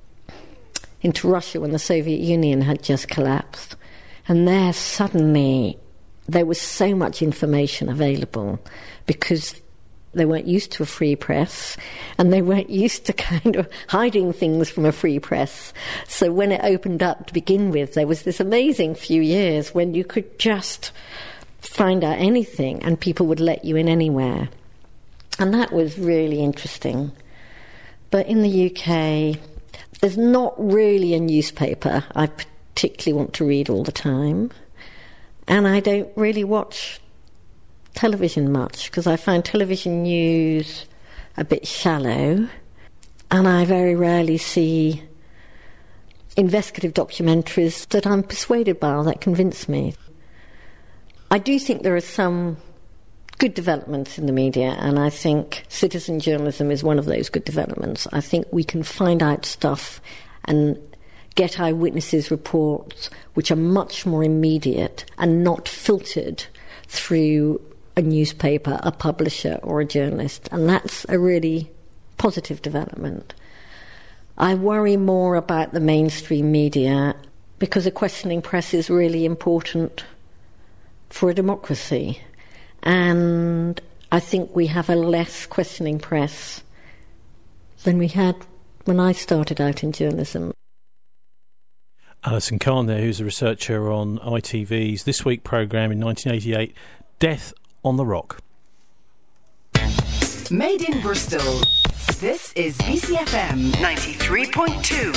into Russia when the Soviet Union had just collapsed. And there suddenly, there was so much information available, because they weren't used to a free press, and they weren't used to kind of hiding things from a free press. So when it opened up to begin with, there was this amazing few years when you could just find out anything and people would let you in anywhere. And that was really interesting. But in the U K, there's not really a newspaper I particularly want to read all the time. And I don't really watch television much, because I find television news a bit shallow, and I very rarely see investigative documentaries that I'm persuaded by or that convince me. I do think there are some good developments in the media, and I think citizen journalism is one of those good developments. I think we can find out stuff and get eyewitnesses' reports which are much more immediate and not filtered through a newspaper, a publisher or a journalist, and that's a really positive development. I worry more about the mainstream media because a questioning press is really important for a democracy. And I think we have a less questioning press than we had when I started out in journalism. Alison Kahn there, who's a researcher on I T V's This Week programme in nineteen eighty-eight, Death on the Rock. Made in Bristol. This is B C F M ninety-three point two.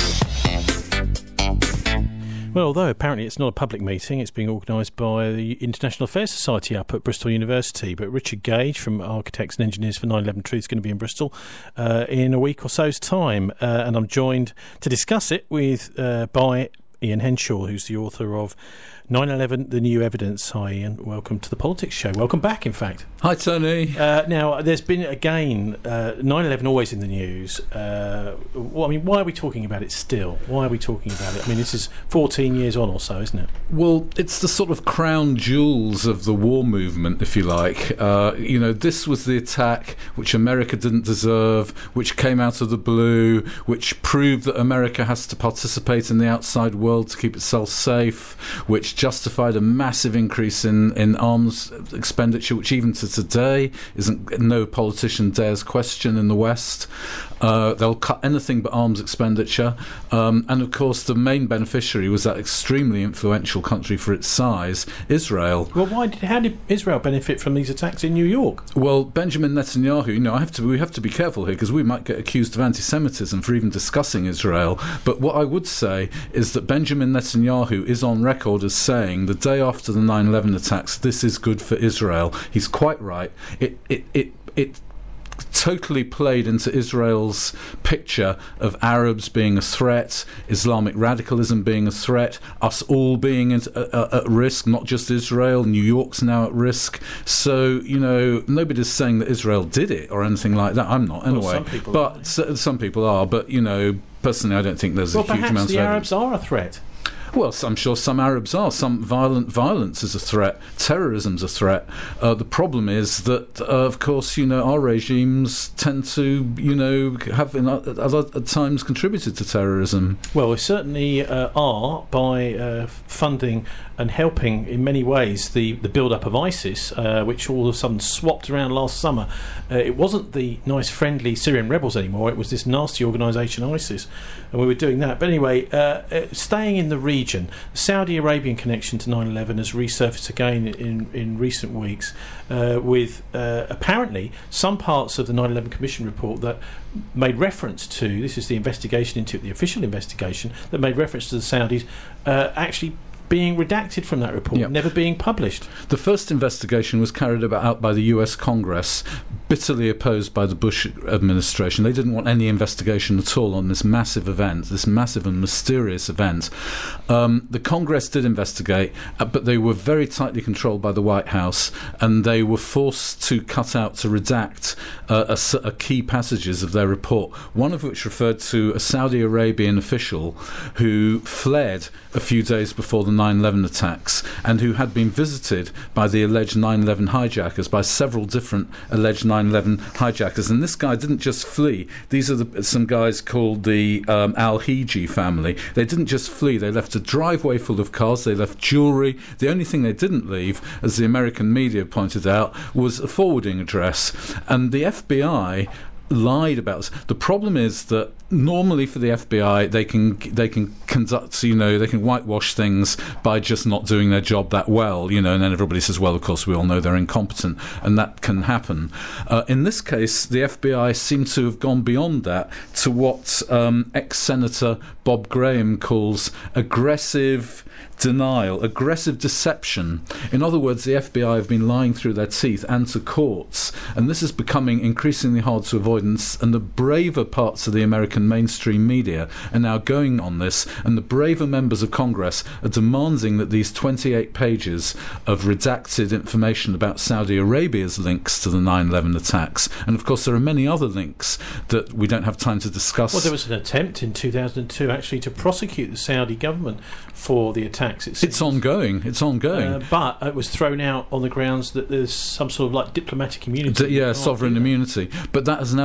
Well, although apparently it's not a public meeting, it's being organised by the International Affairs Society up at Bristol University. But Richard Gage from Architects and Engineers for nine eleven Truth is going to be in Bristol uh, in a week or so's time. Uh, and I'm joined to discuss it with uh, by Ian Henshaw, who's the author of nine eleven, The New Evidence. Hi, Ian. Welcome to the Politics Show. Welcome back, in fact. Hi, Tony. Uh, now, there's been, again, uh, nine eleven always in the news. Uh, well, I mean, why are we talking about it still? Why are we talking about it? I mean, this is fourteen years on or so, isn't it? Well, it's the sort of crown jewels of the war movement, if you like. Uh, you know, this was the attack which America didn't deserve, which came out of the blue, which proved that America has to participate in the outside world to keep itself safe, which justified a massive increase in, in arms expenditure, which even to today isn't no politician dares question in the West. Uh, they'll cut anything but arms expenditure. Um, and of course, the main beneficiary was that extremely influential country for its size, Israel. Well, why did, how did Israel benefit from these attacks in New York? Well, Benjamin Netanyahu, you know, I have to, we have to be careful here because we might get accused of anti-Semitism for even discussing Israel. But what I would say is that Benjamin Netanyahu is on record as saying the day after the nine eleven attacks, this is good for Israel. He's quite right. It, it, it, it totally played into Israel's picture of Arabs being a threat, Islamic radicalism being a threat, us all being at, uh, at risk, not just Israel. New York's now at risk. So, you know, nobody's saying that Israel did it or anything like that. I'm not, anyway. Well, some people but are. So, some people are. But, you know, personally, I don't think there's well, a huge amount of perhaps the evidence. Arabs are a threat. Well, I'm sure some Arabs are. Some violent violence is a threat. Terrorism's a threat. Uh, the problem is that, uh, of course, you know, our regimes tend to, you know, have in other at times contributed to terrorism. Well, we certainly uh, are by uh, funding and helping in many ways the, the build-up of ISIS, uh, which all of a sudden swapped around last summer. Uh, it wasn't the nice, friendly Syrian rebels anymore. It was this nasty organisation, ISIS, and we were doing that. But anyway, uh, uh, staying in the region, the Saudi Arabian connection to nine eleven has resurfaced again in, in recent weeks uh, with uh, apparently some parts of the nine eleven Commission report that made reference to, this is the investigation into it, the official investigation, that made reference to the Saudis uh, actually being redacted from that report, yep. never being published. The first investigation was carried out by the U S Congress, bitterly opposed by the Bush administration. They didn't want any investigation at all on this massive event, this massive and mysterious event. Um, the Congress did investigate, uh, but they were very tightly controlled by the White House, and they were forced to cut out, to redact uh, a, a key passages of their report, one of which referred to a Saudi Arabian official who fled a few days before the nine eleven attacks and who had been visited by the alleged nine eleven hijackers, by several different alleged nine eleven hijackers. And this guy didn't just flee. These are the, some guys called the um, Al-Hiji family. They didn't just flee. They left a driveway full of cars. They left jewellery. The only thing they didn't leave, as the American media pointed out, was a forwarding address. And the F B I lied about this. The problem is that normally for the F B I, they can they can conduct, you know, they can whitewash things by just not doing their job that well, you know, and then everybody says, well, of course, we all know they're incompetent, and that can happen. Uh, in this case, the F B I seem to have gone beyond that to what um, ex-Senator Bob Graham calls aggressive denial, aggressive deception. In other words, the F B I have been lying through their teeth and to courts, and this is becoming increasingly hard to avoid, and, and the braver parts of the American mainstream media are now going on this, and the braver members of Congress are demanding that these twenty-eight pages of redacted information about Saudi Arabia's links to the nine eleven attacks, and of course there are many other links that we don't have time to discuss. Well, there was an attempt in two thousand two actually to prosecute the Saudi government for the attacks. It it's ongoing. It's ongoing. Uh, but it was thrown out on the grounds that there's some sort of like diplomatic immunity. D- yeah, sovereign immunity. But that has now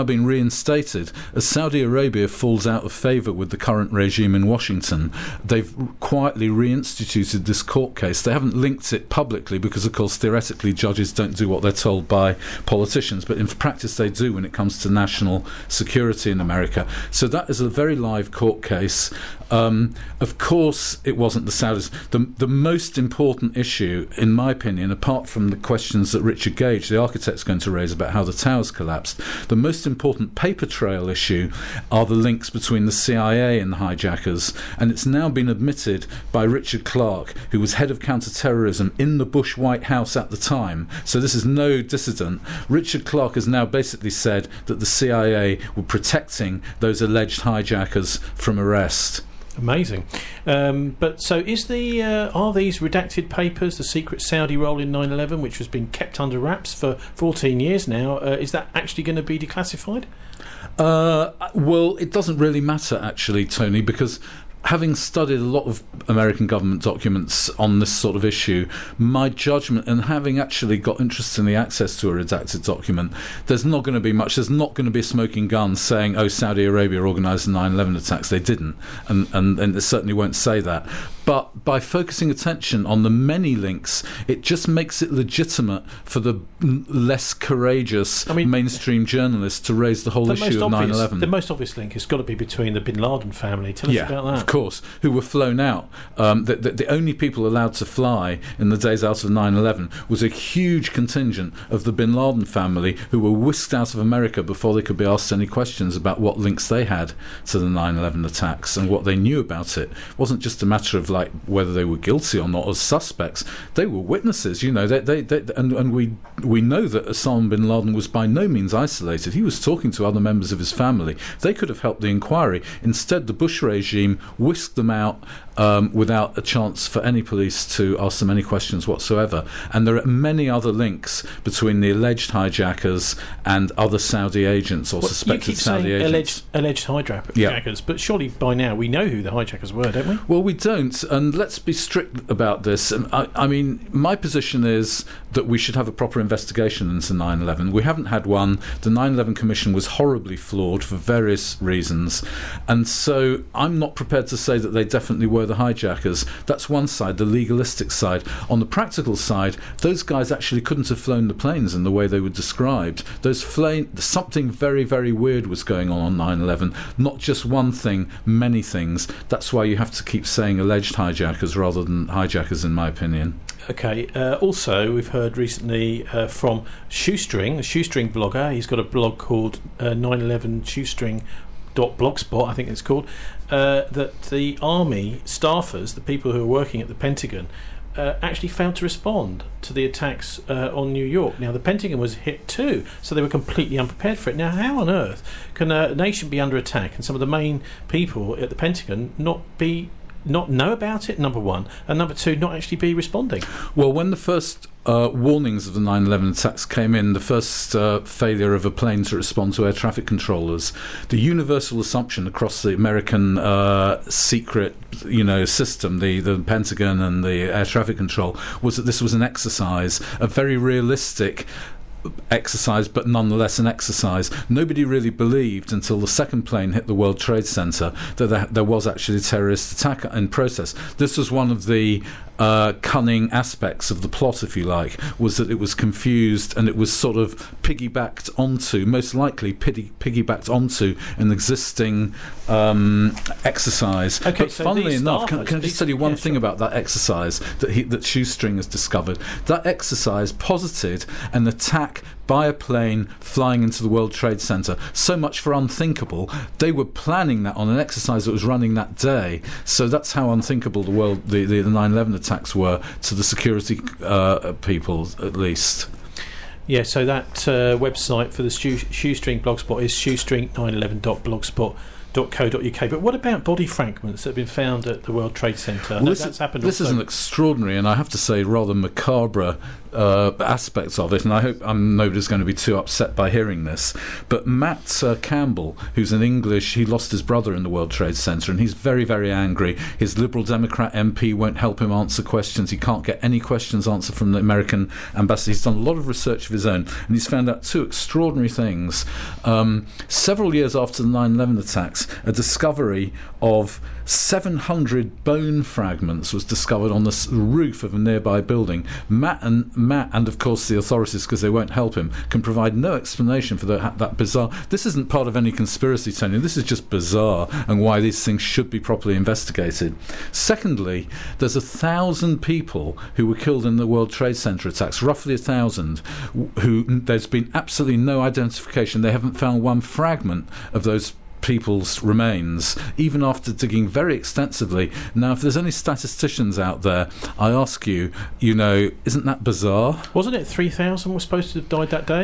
been reinstated as Saudi Arabia falls out of favour with the current regime in Washington. They've quietly reinstituted this court case. They haven't linked it publicly because, of course, theoretically judges don't do what they're told by politicians, but in practice they do when it comes to national security in America. So that is a very live court case. Um, of course, it wasn't the Saudis. The, the most important issue, in my opinion, apart from the questions that Richard Gage, the architect, is going to raise about how the towers collapsed, the most important paper trail issue are the links between the C I A and the hijackers. And it's now been admitted by Richard Clarke, who was head of counter-terrorism in the Bush White House at the time. So this is no dissident. Richard Clarke has now basically said that the C I A were protecting those alleged hijackers from arrest. Amazing. Um, but so is the uh, are these redacted papers, the secret Saudi role in nine eleven, which has been kept under wraps for fourteen years now, uh, is that actually going to be declassified? Uh, well, it doesn't really matter, actually, Tony, because having studied a lot of American government documents on this sort of issue, my judgment, and having actually got interestingly access to a redacted document, there's not going to be much. There's not going to be a smoking gun saying, oh, Saudi Arabia organised the nine eleven attacks. They didn't, and, and, and it certainly won't say that. But by focusing attention on the many links, it just makes it legitimate for the less courageous I mean, mainstream journalists to raise the whole the issue of nine eleven. The most obvious link has got to be between the Bin Laden family. Tell us yeah, about that. Of course, who were flown out. Um, the, the, the only people allowed to fly in the days out of nine eleven was a huge contingent of the Bin Laden family who were whisked out of America before they could be asked any questions about what links they had to the nine eleven attacks and what they knew about it. It wasn't just a matter of like whether they were guilty or not as suspects. They were witnesses, you know. They, they, they, and, and we we know that Osama bin Laden was by no means isolated. He was talking to other members of his family. They could have helped the inquiry. Instead, the Bush regime whisked them out um, without a chance for any police to ask them any questions whatsoever. And there are many other links between the alleged hijackers and other Saudi agents or well, suspected Saudi agents. Alleged, alleged hijackers, yeah. But surely by now we know who the hijackers were, don't we? Well, we don't, and let's be strict about this. I, I mean, my position is that we should have a proper investigation into nine eleven. We haven't had one. The nine eleven Commission was horribly flawed for various reasons, and so I'm not prepared to say that they definitely were the hijackers. That's one side, the legalistic side. On the practical side, those guys actually couldn't have flown the planes in the way they were described. Those fla- something very, very weird was going on on nine eleven. Not just one thing, many things. That's why you have to keep saying alleged hijackers rather than hijackers, in my opinion. Okay. Uh, also, we've heard recently uh, from Shoestring, a Shoestring blogger. He's got a blog called uh, nine eleven shoestring dot blogspot, I think it's called, uh, that the army staffers, the people who are working at the Pentagon, uh, actually failed to respond to the attacks uh, on New York. Now, the Pentagon was hit too, so they were completely unprepared for it. Now, how on earth can a nation be under attack and some of the main people at the Pentagon not be not know about it, number one, and number two, not actually be responding? Well, when the first uh, warnings of the nine eleven attacks came in, the first uh, failure of a plane to respond to air traffic controllers, the universal assumption across the American uh, secret, you know, system, the, the Pentagon and the air traffic control, was that this was an exercise, a very realistic exercise, but nonetheless an exercise. Nobody really believed until the second plane hit the World Trade Center that there, there was actually a terrorist attack in process. This was one of the uh, cunning aspects of the plot, if you like, was that it was confused and it was sort of piggybacked onto, most likely piggy, piggybacked onto an existing um, exercise. Okay, but so funnily these enough, can, can I just these, tell you one yeah, thing sure. about that exercise that, he, that Shoestring has discovered? That exercise posited an attack by a plane flying into the World Trade Center. So much for unthinkable. They were planning that on an exercise that was running that day. So that's how unthinkable the world, the, the, the nine eleven attacks were to the security uh, people, at least. Yeah, so that uh, website for the shoe, Shoestring blogspot is shoestring nine eleven dot blogspot dot co dot uk. But what about body fragments that have been found at the World Trade Center? Well, no, this that's happened this also. is an extraordinary and I have to say rather macabre uh, aspects of it, and I hope um, nobody's going to be too upset by hearing this, but Matt uh, Campbell, who's an English, he lost his brother in the World Trade Center, and he's very, very angry. His Liberal Democrat M P won't help him answer questions. He can't get any questions answered from the American ambassador. He's done a lot of research of his own, and he's found out two extraordinary things. Um, several years after the nine eleven attacks, a discovery of seven hundred bone fragments was discovered on the s- roof of a nearby building. Matt and Matt, and of course the authorities, because they won't help him, can provide no explanation for the, that bizarre. This isn't part of any conspiracy, Tony. This is just bizarre, and why these things should be properly investigated. Secondly, there's a thousand people who were killed in the World Trade Center attacks, roughly a thousand, who there's been absolutely no identification. They haven't found one fragment of those people's remains, even after digging very extensively. Now, if there's any statisticians out there, I ask you, you know, isn't that bizarre? Wasn't it three thousand were supposed to have died that day?